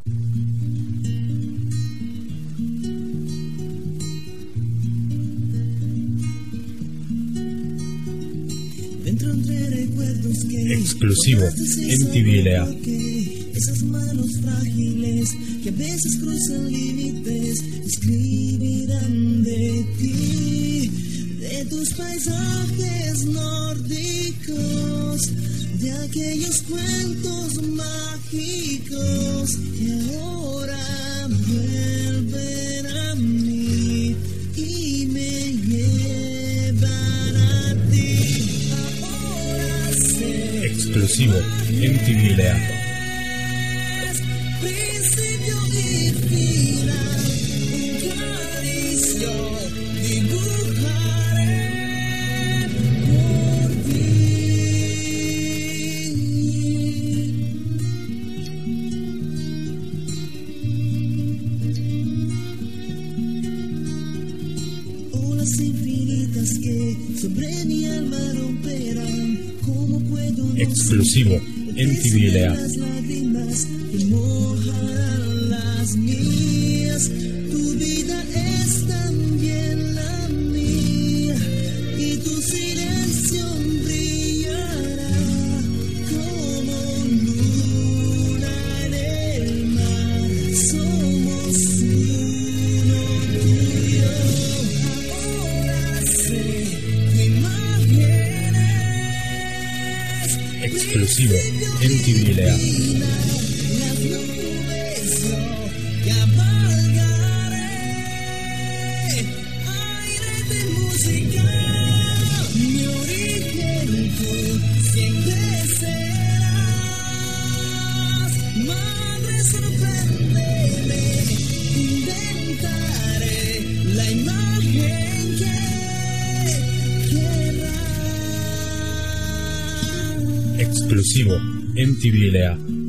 Dentro entre recuerdos que exclusivo MTV Lea. Esas manos frágiles que a veces cruzan límites escribirán de ti, de tus paisajes nórdicos, de aquellos cuentos mágicos que ahora vuelven a mí y me llevan a ti. Ahora sé Exclusivo MTV Lea. principio y final, un caricio dibujaré por ti. Olas infinitas que sobre mi alma romperán, ¿cómo puedo no Exclusivo MTV Lea. las lágrimas que mojarán las mías? Tu vida es también la mía y tu silencio brillará como luna en el mar. Somos uno, tú y yo. Ahora sé tu imagen es Exclusivo MTV Lea. las nubes yo cabalgaré, aire de música, mi origen tú siempre serás. Madre, sorpréndeme, inventaré la imagen que querrás. Exclusivo MTV Lea.